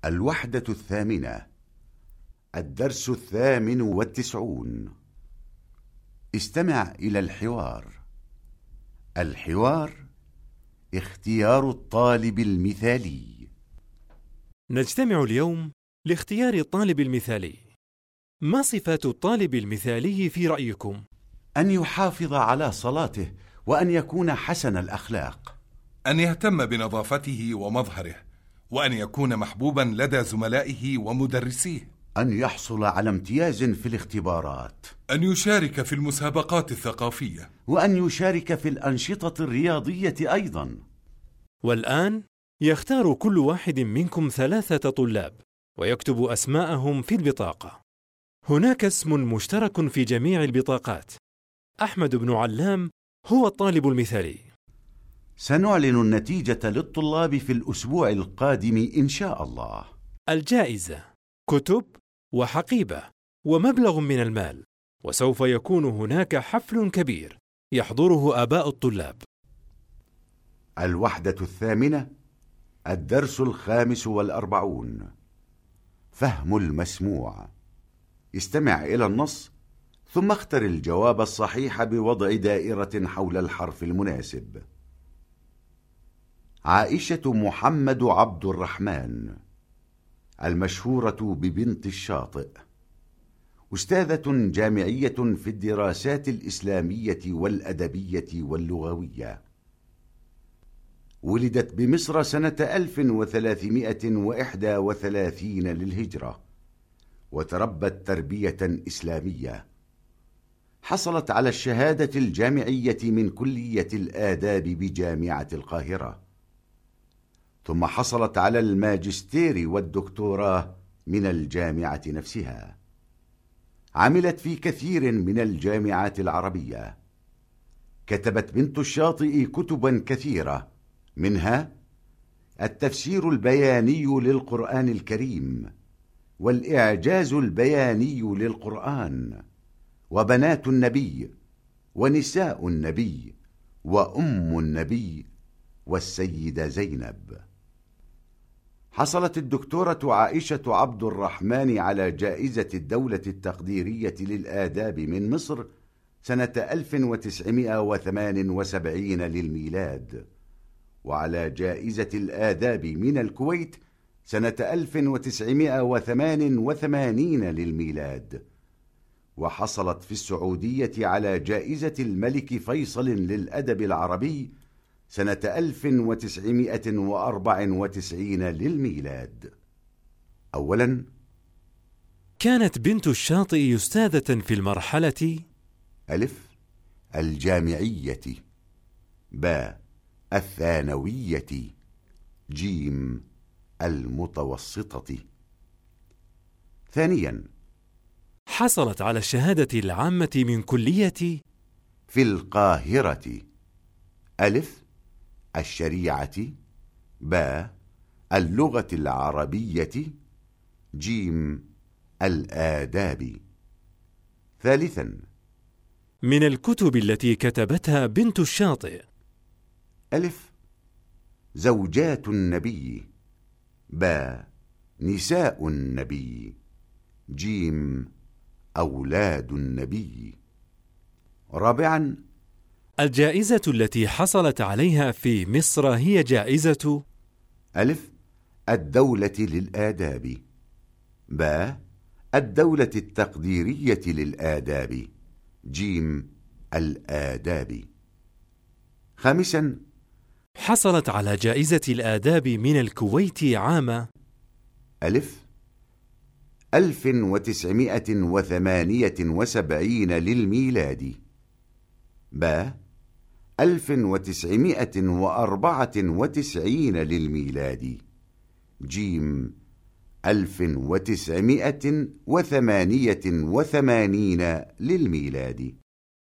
الوحدة الثامنة، الدرس 98. استمع إلى الحوار. الحوار اختيار الطالب المثالي. نجتمع اليوم لاختيار الطالب المثالي. ما صفات الطالب المثالي في رأيكم؟ أن يحافظ على صلاته، وأن يكون حسن الأخلاق، أن يهتم بنظافته ومظهره، وأن يكون محبوبا لدى زملائه ومدرسيه، أن يحصل على امتياز في الاختبارات، أن يشارك في المسابقات الثقافية، وأن يشارك في الأنشطة الرياضية أيضا. والآن يختار كل واحد منكم 3 طلاب ويكتب أسماءهم في البطاقة. هناك اسم مشترك في جميع البطاقات. أحمد بن علام هو الطالب المثالي. سنعلن النتيجة للطلاب في الأسبوع القادم إن شاء الله. الجائزة كتب وحقيبة ومبلغ من المال، وسوف يكون هناك حفل كبير يحضره آباء الطلاب. الوحدة الثامنة، الدرس 45. فهم المسموع. استمع إلى النص ثم اختر الجواب الصحيح بوضع دائرة حول الحرف المناسب. عائشة محمد عبد الرحمن، المشهورة ببنت الشاطئ، أستاذة جامعية في الدراسات الإسلامية والأدبية واللغوية. ولدت بمصر سنة 1331 للهجرة، وتربت تربية إسلامية. حصلت على الشهادة الجامعية من كلية الآداب بجامعة القاهرة، ثم حصلت على الماجستير والدكتوراه من الجامعة نفسها. عملت في كثير من الجامعات العربية. كتبت بنت الشاطئ كتبا كثيرة، منها التفسير البياني للقرآن الكريم، والإعجاز البياني للقرآن، وبنات النبي، ونساء النبي، وأم النبي، والسيدة زينب. حصلت الدكتورة عائشة عبد الرحمن على جائزة الدولة التقديرية للآداب من مصر سنة 1978 للميلاد، وعلى جائزة الآداب من الكويت سنة 1988 للميلاد، وحصلت في السعودية على جائزة الملك فيصل للأدب العربي سنة 1994 للميلاد. أولا، كانت بنت الشاطئ أستاذة في المرحلة ألف الجامعية، باء الثانوية، جيم المتوسطة. ثانيا، حصلت على الشهادة العامة من كلية في القاهرة، ألف الشريعة، باء اللغة العربية، جيم الآداب. ثالثا، من الكتب التي كتبتها بنت الشاطئ: ألف زوجات النبي، باء نساء النبي، جيم أولاد النبي. رابعا، الجائزة التي حصلت عليها في مصر هي جائزة ألف الدولة للآداب، باء الدولة التقديرية للآداب، جيم الآداب. خامسا، حصلت على جائزة الآداب من الكويت عام ألف 1978 للميلاد، باء 1994 للميلاد، جيم 1988 للميلاد.